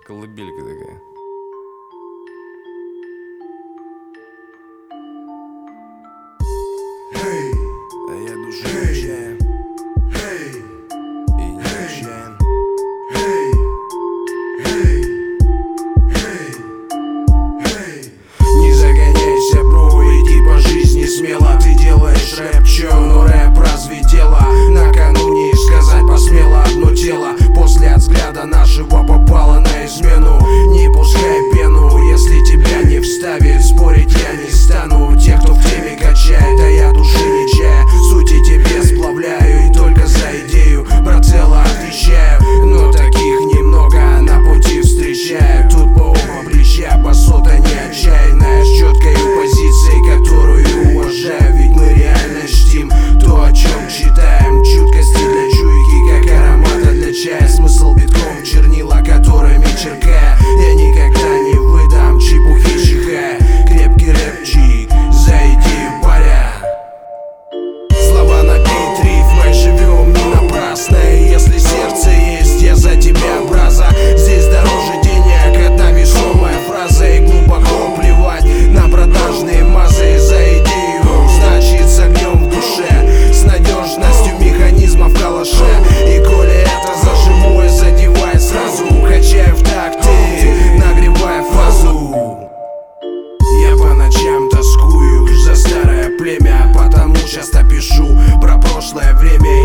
колыбелька такая. Hey, А я души не чаю hey, и не отчаян. hey, hey, hey, hey. Не загоняйся, бро, иди по жизни смело. Ты делаешь рэп, чё, но рэп разве дело? Накануне сказать посмело одно тело после взгляда нашего попало на измену. Не пускай пену, если тебя не вставит. Спорить я не стану, те, кто в теме качает. А я души не чая, сути тебе сплавляю. И только за идею брателло отвечаю. Но таких немного на пути встречаю. Тут по оба плеча, басота не отчаянная, с четкой позицией, которую уважаю. Ведь мы реально чтим то, о чем читаем. Чуткости для чуйки, как аромата для чая. Смысл битком, чернила, которыми черкая. Я никогда не выдам чепухи чихая. Крепкий рэпчик, за идею паря. Слова на бит, рифмой живем не напрасно. И если сердце есть, я за тебя, браза. Здесь дороже денег, одна весомая фраза. И глубоко плевать на продажные мазы. За идею, значит с огнем в душе, с надежностью механизма в калаше. И коли это за живое задевает сразу, качаю в такте, нагревая фазу. Я по ночам тоскую за старое племя, потому часто пишу про прошлое время.